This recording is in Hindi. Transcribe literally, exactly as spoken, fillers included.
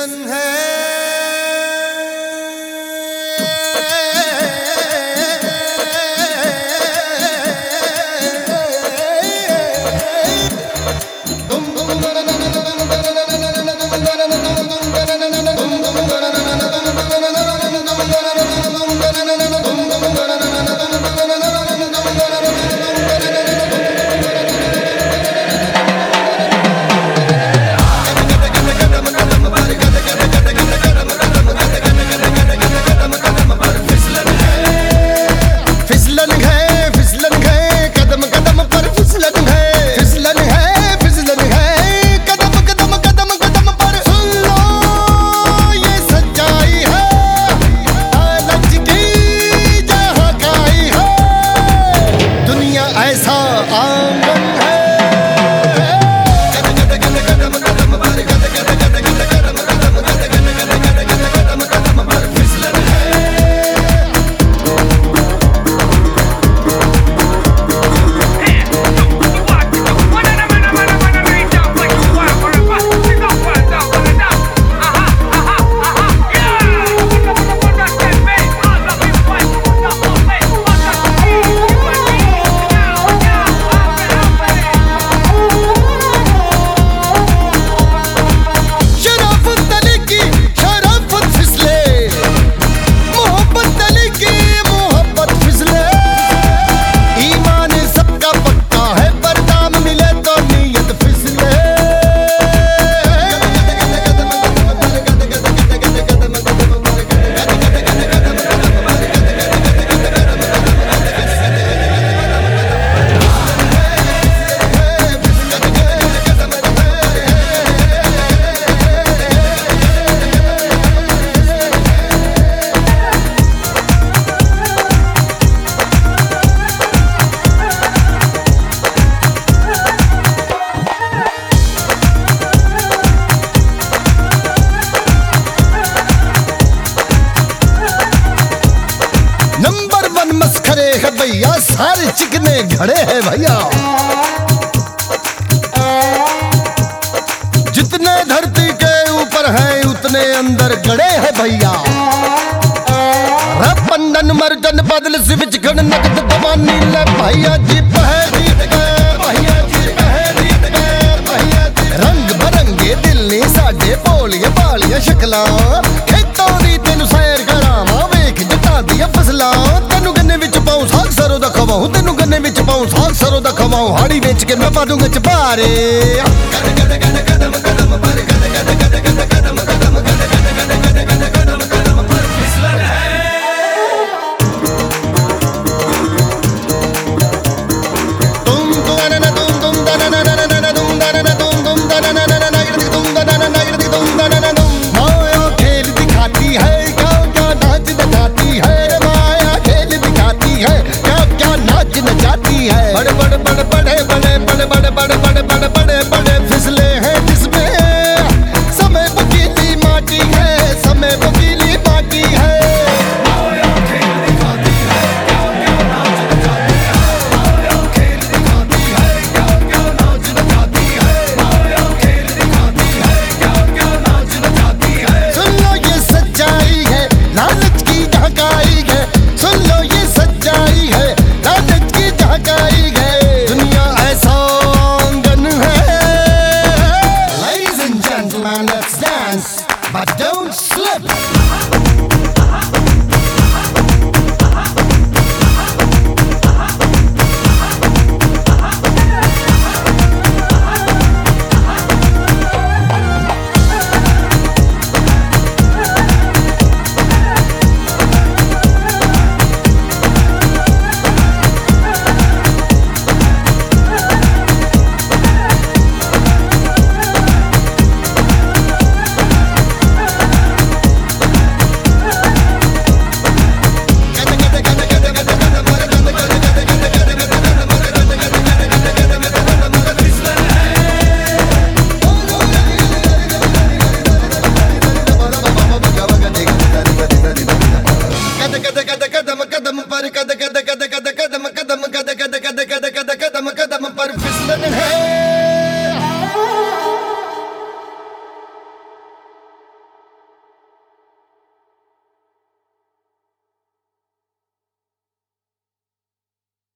फिसलन है मस्खरे है भैया, सारे चिकने घड़े हैं भैया। जितने धरती के ऊपर हैं उतने अंदर गड़े हैं भैया। पंडन मर्दन बदल स्विच खड़ नगद दवानी ले भैया जी पहली भैया जी पहली भैया जी। रंग बरंगे दिल्ली साडे भोलिए भालिया शक्लां, खेतों दी तेनू सैर करावां वेख जटा दियां फसलां। तेनू गन्ने विच पाऊं साग सरों दा खवाऊं, तेनू गन्ने विच पाऊं साग सरों दा खवाऊं। हाड़ी बेच के मैं पा दूंगा चबारे। कद कद कद कदम कदम पर कद कद कद कद कदम कदम कद कद कद कद कद कदम कदम पर फिसलन है। तुम तुम ना ना तुम तुम ना ना ना ना ना तुम ना ना तुम तुम ना ना ना ना ना तुम ना ना ना तुम ना ना ना तुम। माया खेल दिखाती है क्या क्या नाच नचाती है, माया खेल दिखाती है क्या क्या नाच नचाती है। बड़े बड़े बड़े बड़े बड़े बड़े बड़े बड़े बड़े बड़े बड़े बड़े फिसले हैं जिसमें समय बकीली माटी है, समय बकीली माटी है। माया खेल दिखाती है क्या क्या नाच नचाती है, माया खेल दिखाती है क्या क्या नाच नचाती है, माया खेल दिखाती है क्या क्या नाच नचाती है। सुन लो ये सच्चाई है, लालच की ढकाई है। सुन लो ये सच्चाई है, लालच की ढकाई है। दुनिया ऐसा आंगन है। Ladies and gentlemen, let's dance, but don't slip. कदम पर कद कद कद कद कदम कदम कद कद कद कद कद कदम कदम पर फिसलन है।